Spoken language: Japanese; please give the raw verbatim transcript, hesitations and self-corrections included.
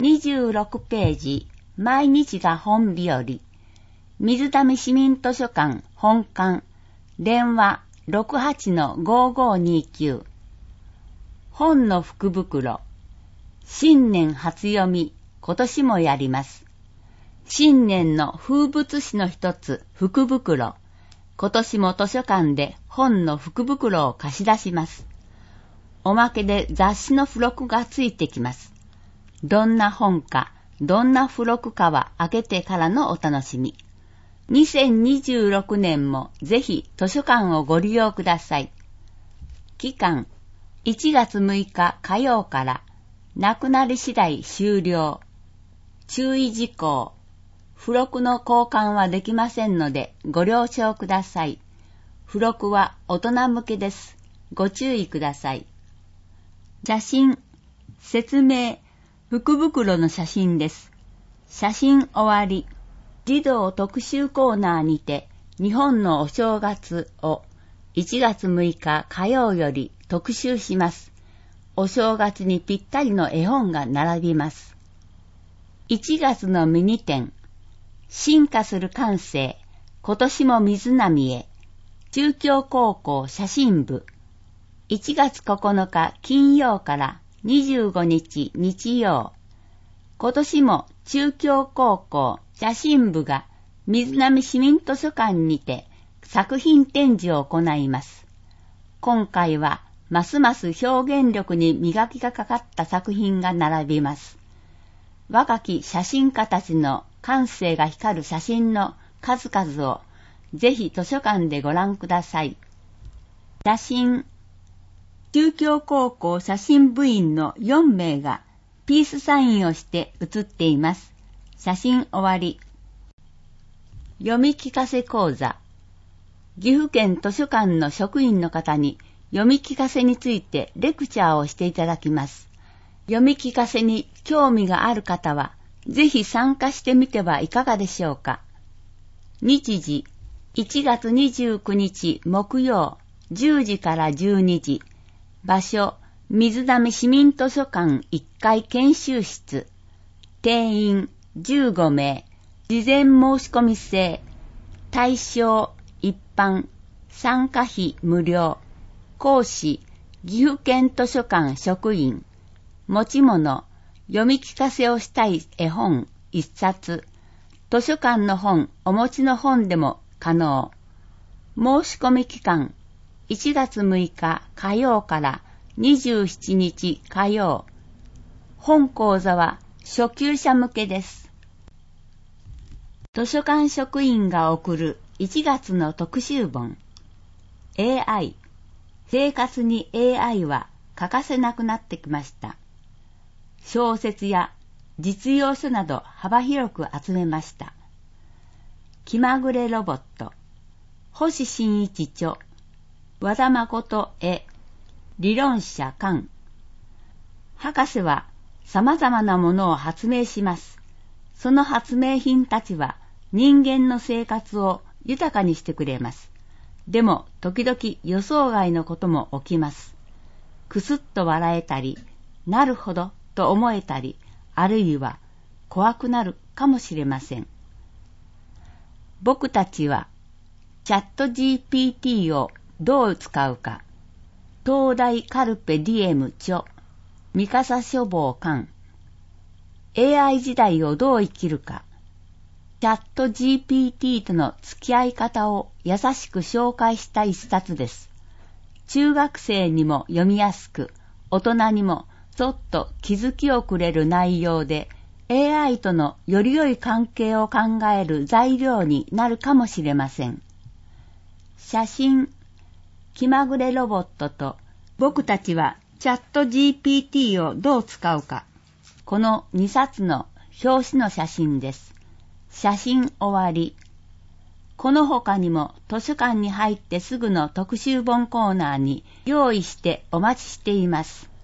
にじゅうろくページ、毎日が本日和。水溜市民図書館本館、電話 ろくはちのごーごーにーきゅう。本の福袋。新年初読み、今年もやります。新年の風物詩の一つ、福袋。今年も図書館で本の福袋を貸し出します。おまけで雑誌の付録がついてきます。どんな本か、どんな付録かは開けてからのお楽しみ。にせんにじゅうろくねんもぜひ図書館をご利用ください。期間、いちがつむいか火曜から、なくなり次第終了。注意事項。付録の交換はできませんのでご了承ください。付録は大人向けです。ご注意ください。写真、説明、福袋の写真です。写真終わり。児童特集コーナーにて日本のお正月をいちがつむいか火曜より特集します。お正月にぴったりの絵本が並びます。いちがつのミニ展、進化する感性、今年も水波へ、中京高校写真部、いちがつここのか金曜からにじゅうごにち日曜、今年も中京高校写真部が水波市民図書館にて作品展示を行います。今回はますます表現力に磨きがかかった作品が並びます。若き写真家たちの感性が光る写真の数々をぜひ図書館でご覧ください。写真、中京高校写真部員のよんめいがピースサインをして写っています。写真終わり。読み聞かせ講座。岐阜県図書館の職員の方に読み聞かせについてレクチャーをしていただきます。読み聞かせに興味がある方は、ぜひ参加してみてはいかがでしょうか。日時、いちがつにじゅうくにち木曜、じゅうじからじゅうにじ。場所、水溜市民図書館いっかい研修室。定員じゅうごめい。事前申し込み制。対象、一般。参加費無料。講師、岐阜県図書館職員。持ち物、読み聞かせをしたい絵本一冊。図書館の本、お持ちの本でも可能。申し込み期間、いちがつむいか火曜からにじゅうしちにち火曜。本講座は初級者向けです。図書館職員が送るいちがつの特集本。エーアイ。生活に エーアイ は欠かせなくなってきました。小説や実用書など幅広く集めました。気まぐれロボット、星新一著、和田誠絵、理論者官。博士は様々なものを発明します。その発明品たちは人間の生活を豊かにしてくれます。でも時々予想外のことも起きます。くすっと笑えたり、なるほどと思えたり、あるいは怖くなるかもしれません。僕たちはチャット ジーピーティー をどう使うか。東大カルペディエム著、三笠書房館。エーアイ 時代をどう生きるか。チャット ジーピーティー との付き合い方を優しく紹介した一冊です。中学生にも読みやすく、大人にもちょっと気づきをくれる内容で、エーアイ とのより良い関係を考える材料になるかもしれません。写真、気まぐれロボットと僕たちはチャット ジーピーティー をどう使うか。このにさつの表紙の写真です。写真終わり。この他にも図書館に入ってすぐの特集本コーナーに用意してお待ちしています。